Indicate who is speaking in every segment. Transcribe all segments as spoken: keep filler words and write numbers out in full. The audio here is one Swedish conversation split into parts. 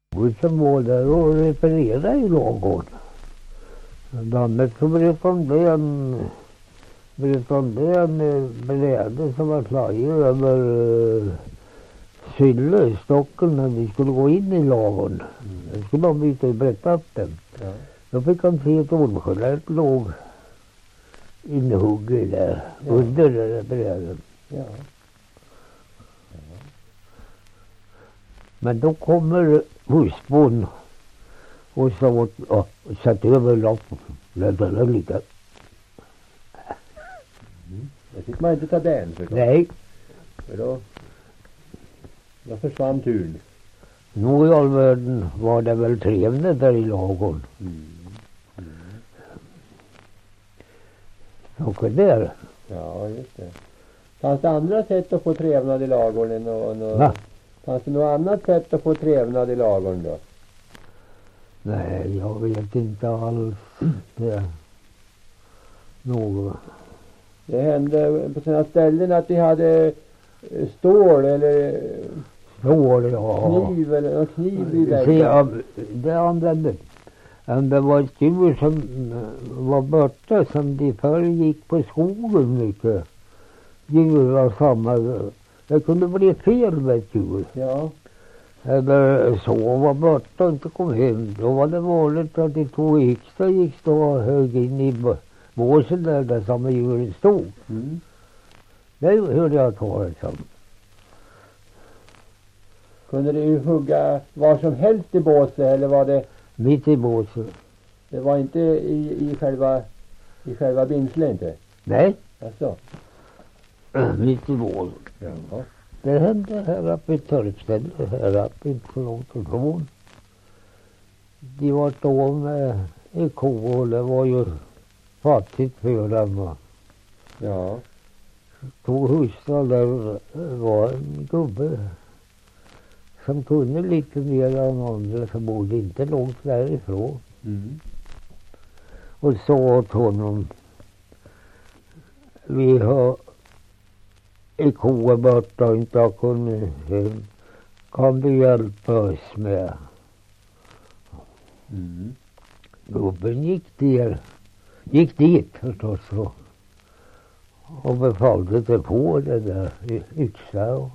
Speaker 1: Och som var där och reparerade i lagården. Dannet så berättade om det en, berättade om det en bräde som var klaj över uh, sylle, stocken när vi skulle gå in i lagården. Mm. Då skulle de byta och berätta upp den. Ja. Då fick han se ett ormskelett låg inhugg där, ja. Under den där bräden. Ja. Ja. Men då kommer husbond och så åt, ja, satt över lappen. Lät den ligga.
Speaker 2: Mm. Det fick man inte ta den för.
Speaker 1: Nej.
Speaker 2: För då, då försvann turen.
Speaker 1: Nog i all världen var det väl trevligt där i lagården. Mm. Mm. Och där.
Speaker 2: Ja, just det. Fanns det andra sätt att få trevnad i lagården? Och, och,
Speaker 1: Va?
Speaker 2: Fanns det något annat sätt att få trevnad i lagården då?
Speaker 1: Nej, jag vet inte alls det. Något.
Speaker 2: Det hände på sina ställen att de hade stål eller
Speaker 1: stål, ja.
Speaker 2: Kniv eller kniv i
Speaker 1: väggen. Ja, det använde. Det var ett djur som var borta som de förr gick på skogen mycket. Djur var samma. Det kunde bli fel med ett djur.
Speaker 2: Ja.
Speaker 1: Eller så var borta och inte kom hem. Då var det vanligt att de tog yxa och gick då och hög in i båsen där, där samma djuren stod. Mm. Det hörde jag talas om.
Speaker 2: Kunde du ju hugga var som helst i båset eller var det?
Speaker 1: Mitt i båset.
Speaker 2: Det var inte i, i själva i själva binslet inte?
Speaker 1: Nej.
Speaker 2: Alltså.
Speaker 1: Mitt i båset.
Speaker 2: Ja.
Speaker 1: Det hände här uppe i Törpstället, här uppe inte så långt ifrån. De var då med i ko och det var ju fattigt för dem.
Speaker 2: Ja.
Speaker 1: Tog hustrun där var en gubbe som kunde lite mer än andra som bodde inte långt därifrån. Mm. Och sa åt honom, vi har i koa borta inte har kunnat hem. Kan du hjälpa oss med? Mm. Gubben gick där. Gick dit förstås och, och befallde det på det där yxa. Och,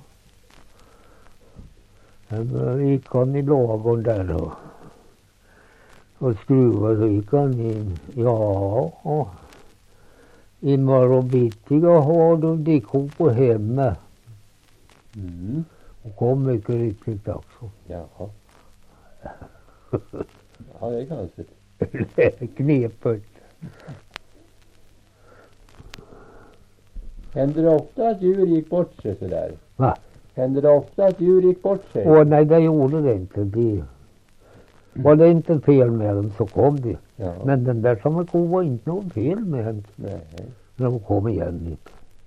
Speaker 1: sen gick han i lagården där och, och skruvade och gick han in. Ja, och imorgon bittiga har de de ko hemma. Mm. Och kom mycket riktigt också.
Speaker 2: Jaha. Ja, det är konstigt.
Speaker 1: Knepet.
Speaker 2: Händer det ofta att djur gick bort sig sådär?
Speaker 1: Va?
Speaker 2: Händer det ofta att djur gick bort sig?
Speaker 1: Åh nej, det gjorde det inte. De... Var det inte fel med dem så kom de. Ja. Men den där som ko var inte någon fel med dem.
Speaker 2: Nej.
Speaker 1: När de kom igen.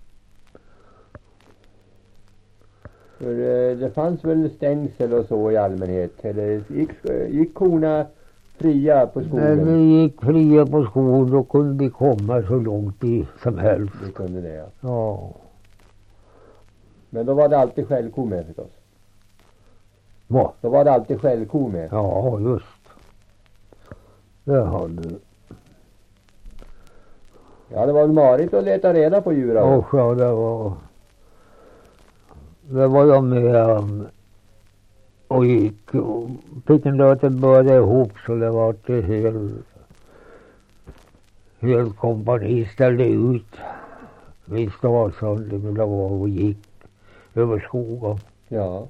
Speaker 2: För det fanns väl stängsel och så i allmänhet? Eller gick, gick korna fria på skogen?
Speaker 1: När vi gick fria på skogen då kunde de komma så långt i som helst.
Speaker 2: Det kunde det, ja.
Speaker 1: Ja.
Speaker 2: Men då var det alltid skällko med förstås.
Speaker 1: Va?
Speaker 2: Då var det alltid skällko med.
Speaker 1: Ja, just. Det hade du.
Speaker 2: Ja, det var marigt att leta reda på djuren.
Speaker 1: Och ja, det var... Det var jag med um, och gick och fick en dag att det började ihop så det var det hel hel kompani ställde ut vid Stadsholm det var och gick över skogen.
Speaker 2: Ja.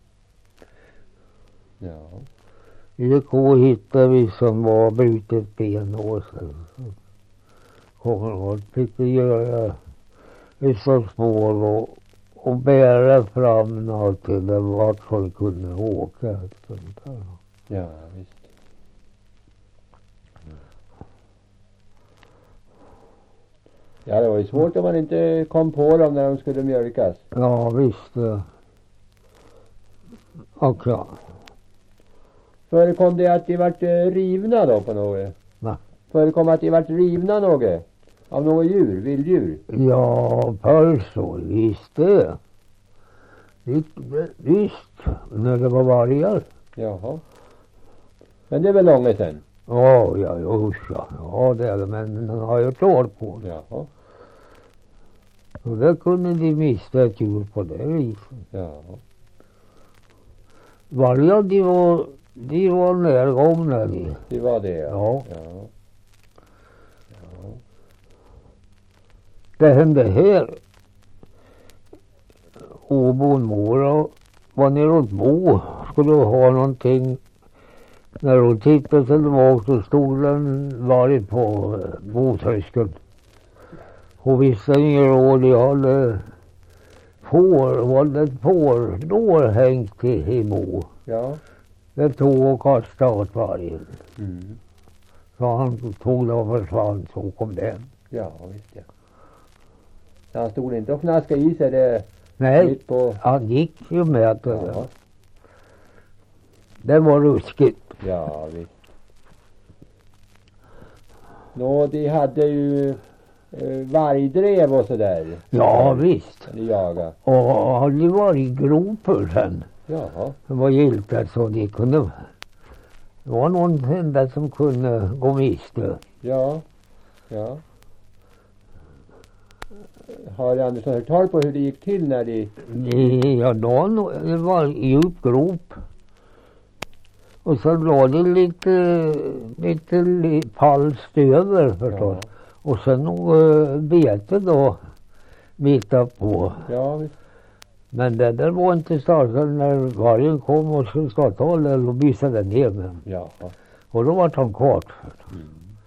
Speaker 2: Ja.
Speaker 1: Vi gick och hittade vi som var brutet ben och så kommer att fick vi göra vissa spår och och bära fram något till det vart folk kunde åka. Sånt där.
Speaker 2: Ja, visst. Ja, det var ju svårt om man inte kom på dem när de skulle mjölkas.
Speaker 1: Ja, visst. Och ja.
Speaker 2: Förekom det att de vart rivna då på något?
Speaker 1: Va?
Speaker 2: Förekom att de vart rivna något? Av något djur, vilddjur?
Speaker 1: Ja, förr så visst det. Visst, när det var vargar.
Speaker 2: Jaha. Men det är väl långt sedan?
Speaker 1: Ja, ja, usch ja. Ja, det är det, men han har ju ett år på det.
Speaker 2: Jaha.
Speaker 1: Och där kunde de mista ett djur på det viset.
Speaker 2: Ja.
Speaker 1: Vargar, de var, de var närgångna de.
Speaker 2: Det var det, ja.
Speaker 1: Ja.
Speaker 2: Ja. Ja.
Speaker 1: Det hände här. Åbon mor var nere åt Bo. Skulle ha någonting. När hon tittade tillbaka så stod den varit på botröskeln. Hon visste ingen råd. Jag hade får, var det ett får, då hängt i, i Bo.
Speaker 2: Ja.
Speaker 1: Det tog och kastade åt vargen.
Speaker 2: Mm.
Speaker 1: Så han tog det och försvann, så kom den.
Speaker 2: Ja, visst ja. Så han stod inte och fnaskade i sig det
Speaker 1: Nej,
Speaker 2: mitt på...
Speaker 1: han gick ju med det.
Speaker 2: Ja.
Speaker 1: Det var ruskigt.
Speaker 2: Ja, visst. Nå, de hade ju eh, vargdrev och sådär.
Speaker 1: Ja, visst.
Speaker 2: De jaga.
Speaker 1: Och hade ju varit groper sen.
Speaker 2: Jaha.
Speaker 1: Det var giltigt så de kunde... Det var någon enda som kunde gå miste.
Speaker 2: Ja. Ja. Har Andersson hört tal på hur det gick till när de...
Speaker 1: Ja, då, det var djup grop. Och så låg det lite, lite li, palst över förstås.
Speaker 2: Ja.
Speaker 1: Och sen uh, bete då mitt på.
Speaker 2: Ja, visst.
Speaker 1: Men det där var inte starkare när vargen kom och skulle starta och då visade den ner med.
Speaker 2: Ja.
Speaker 1: Och då var han kvar.
Speaker 2: Mm.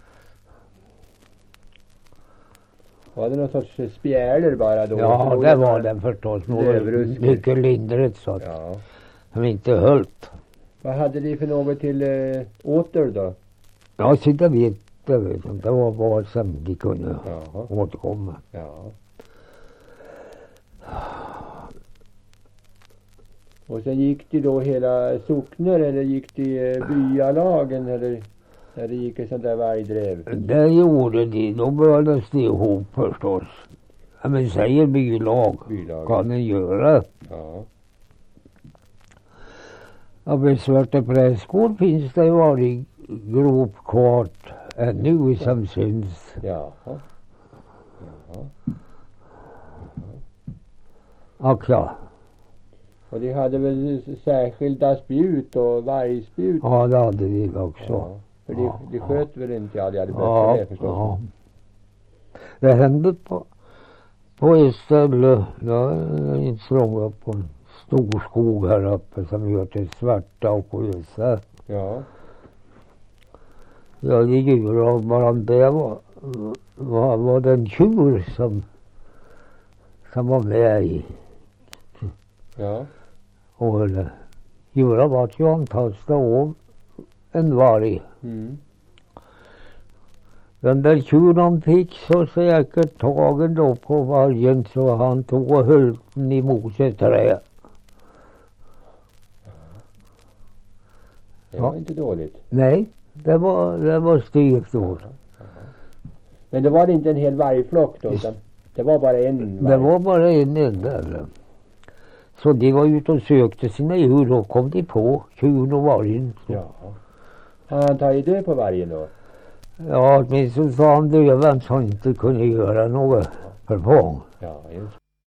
Speaker 2: Var det någon sorts spjäler bara då?
Speaker 1: Ja, det var den förstås.
Speaker 2: Lövruskigt.
Speaker 1: Mycket lindrigt så att
Speaker 2: Ja.
Speaker 1: de inte höllt.
Speaker 2: Vad hade de för något till äh, åter då?
Speaker 1: Ja, så det vet jag vet inte. Det var bara som de kunde
Speaker 2: Jaha.
Speaker 1: återkomma.
Speaker 2: Ja. Och sen gick de då hela sockner eller gick de eh, byalagen eller när det gick ett sånt där vargdrev?
Speaker 1: Det gjorde de. Då började de ihop förstås. Ja, men säger bylag.
Speaker 2: Bylag.
Speaker 1: Kan den göra.
Speaker 2: Ja.
Speaker 1: Ja, vid Svarte Prästgård finns det varit gropkart ännu som syns.
Speaker 2: Jaha. Jaha.
Speaker 1: Och ja,
Speaker 2: Och de hade väl särskilda spjut och vargspjut?
Speaker 1: ja, det hade vi också.
Speaker 2: Ja. För de,
Speaker 1: Ja,
Speaker 2: de
Speaker 1: ja.
Speaker 2: sköt väl inte? Ja, de hade böcker
Speaker 1: Ja,
Speaker 2: det förstås.
Speaker 1: ja. Det hände på, på ett ställe, jag är inte så långt upp på en stor skog här uppe som gör till Svarta och Sjösa.
Speaker 2: Ja.
Speaker 1: Ja, det djur och bara det var, var, var det en tjur som, som var med i.
Speaker 2: Ja.
Speaker 1: Och djuren var ju antastade av en varg.
Speaker 2: Mm.
Speaker 1: Den där tjuren fick så säkert tagen då på vargen så han tog och höll den emot ett träd.
Speaker 2: Det
Speaker 1: Ja.
Speaker 2: var inte dåligt.
Speaker 1: Nej, det var, det var styvt då.
Speaker 2: Men det var inte en hel vargflock då, utan det var bara en varg.
Speaker 1: Det var bara en enda. Så de var ute och sökte sina djur, då kom de på tjuren och vargen.
Speaker 2: Ja. Har han tagit död på vargen då?
Speaker 1: Ja, åtminstone sa han döven så han inte kunde göra något förfång.
Speaker 2: Ja, just